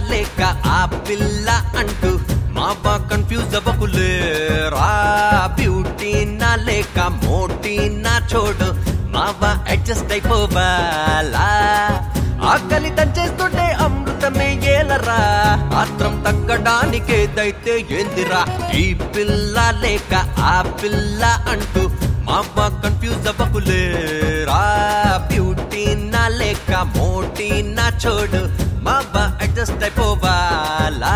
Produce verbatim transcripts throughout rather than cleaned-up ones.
లేక ఆ పిల్ల అంటూ మావా కన్ఫ్యూజ్ అవ్వకులేరా బ్యూటీ నా లేక మోటీ నా చోడు మావా అడ్జస్ట్ అయిపోవాలా ఆకలి దంచేస్తుంటే అమృతమే ఏలరా ఆత్రం తగ్గడానికేదైతే ఏందిరా ఈ పిల్ల లేక ఆ పిల్ల అంటూ మావా కన్ఫ్యూజ్ అవ్వకులేరా బ్యూటీ నా లేక మోటీ నా చోడు మావా అడ్జస్ట్ అయిపోవాలా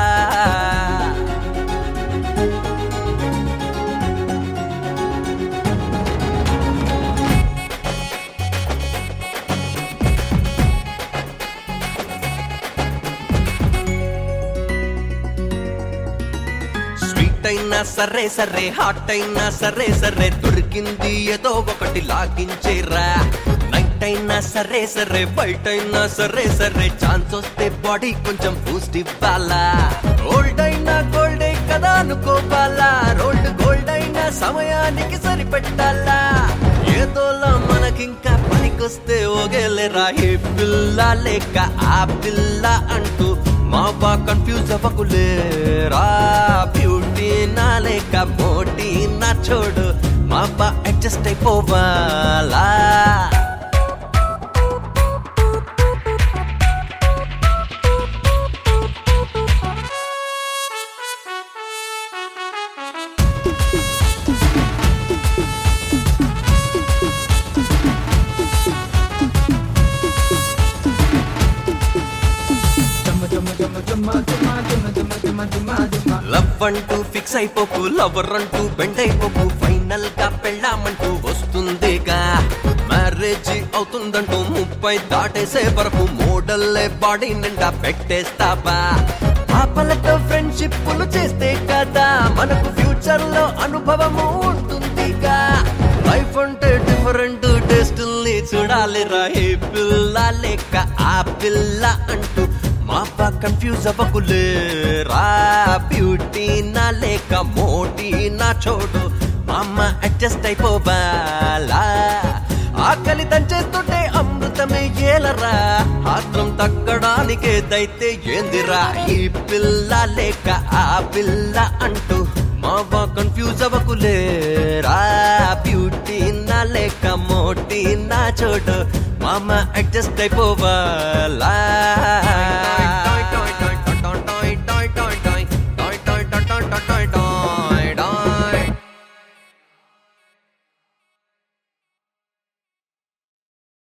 అయినా సరే సరే హాట్ అయినా సరే సరే దొరికింది ఏదో ఒకటి లాగించేరా నైట్ అయినా సరే సరే బయట అయినా సరే సరే ఛాన్స్ వస్తే బాడీ కొంచెం బూస్ట్ ఇవ్వాలా ఓల్డ్ అయినా గోల్డ్ కదా అనుకోవాలా రోల్డ్ గోల్డ్ అయినా సమయానికి సరిపెట్టాలా ఏదోలా మనకింకా పనికొస్తే ఓగేలేరా ఏ పిల్ల లేక ఆ పిల్ల అంటూ మావా కన్ఫ్యూజ్ అవ్వకులేరా బ్యూటీ నా లేక మోటీ నా చోడు మావా అడ్జస్ట్ అయిపోవాలా లవ్ అంటూ ఫిక్స్ అయిపోకు లవర్ అంటూ బెండ్ అయిపోకు ఫైనల్ గా పెళ్ళామంటూ వస్తుందిగా మ్యారేజ్ అవుతుందంటూ ముప్పై దాటేసే వరకు మోడల్లే బాడీ నిండా పెట్టేస్తావా పాపలతో ఫ్రెండ్షిప్లు చేస్తే కదా మనకు ఫ్యూచర్ లో అనుభవము ఉంటుందిగా లైఫ్ అంటే డిఫరెంట్ టేస్టుల్ని చూడాలిరా ఏ పిల్ల లేక ఆ పిల్ల అంటూ మావా కన్ఫ్యూజ్ అవ్వకులేరా బ్యూటీ నా లేక మోటీ నా చోడు మామ అడ్జస్ట్ అయిపోవాలా ఆకలి దంచేస్తుంటే అమృతమే ఏలరా ఆత్రం తగ్గడానికేదైతే ఏందిరా ఈ పిల్ల లేక ఆ పిల్ల అంటూ మావా కన్ఫ్యూజ్ అవ్వకులేరా బ్యూటీ నా లేక మోటీ నా చోడు మామ అడ్జస్ట్ అయిపోవాలా